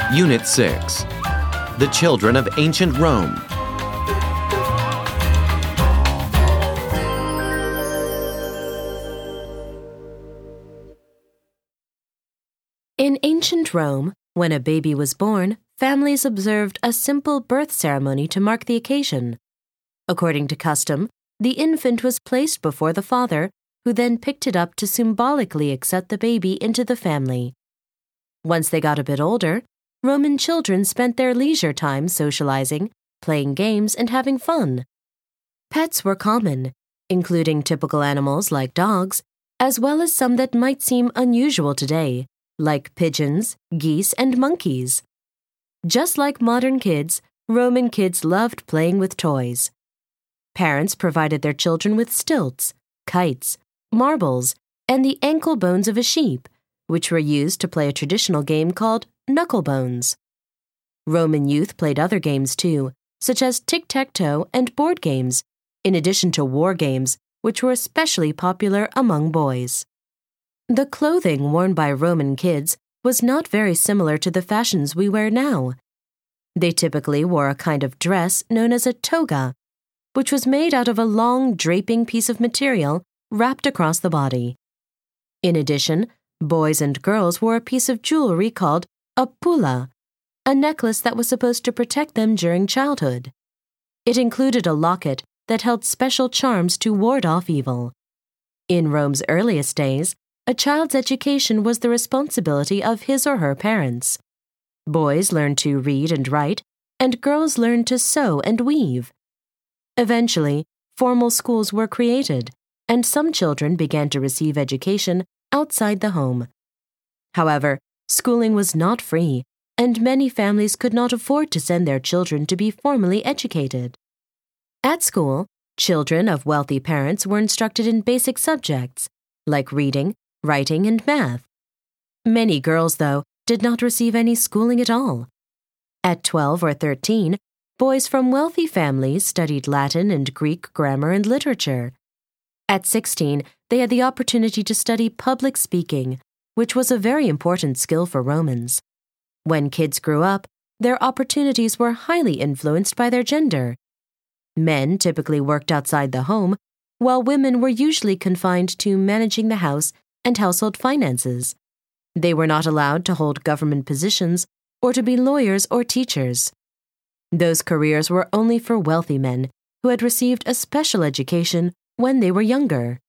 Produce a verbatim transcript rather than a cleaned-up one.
Unit six. The Children of Ancient Rome. In ancient Rome, when a baby was born, families observed a simple birth ceremony to mark the occasion. According to custom, the infant was placed before the father, who then picked it up to symbolically accept the baby into the family. Once they got a bit older, Roman children spent their leisure time socializing, playing games, and having fun. Pets were common, including typical animals like dogs, as well as some that might seem unusual today, like pigeons, geese, and monkeys. Just like modern kids, Roman kids loved playing with toys. Parents provided their children with stilts, kites, marbles, and the ankle bones of a sheep, which were used to play a traditional game called knucklebones. Roman youth played other games too, such as tic-tac-toe and board games, in addition to war games, which were especially popular among boys. The clothing worn by Roman kids was not very similar to the fashions we wear now. They typically wore a kind of dress known as a toga, which was made out of a long draping piece of material wrapped across the body. In addition, boys and girls wore a piece of jewelry called a pulla, a necklace that was supposed to protect them during childhood. It included a locket that held special charms to ward off evil. In Rome's earliest days, a child's education was the responsibility of his or her parents. Boys learned to read and write, and girls learned to sew and weave. Eventually, formal schools were created, and some children began to receive education outside the home. However, schooling was not free, and many families could not afford to send their children to be formally educated. At school, children of wealthy parents were instructed in basic subjects, like reading, writing, and math. Many girls, though, did not receive any schooling at all. At twelve or thirteen, boys from wealthy families studied Latin and Greek grammar and literature. At sixteen, they had the opportunity to study public speaking, which was a very important skill for Romans. When kids grew up, their opportunities were highly influenced by their gender. Men typically worked outside the home, while women were usually confined to managing the house and household finances. They were not allowed to hold government positions or to be lawyers or teachers. Those careers were only for wealthy men who had received a special education when they were younger.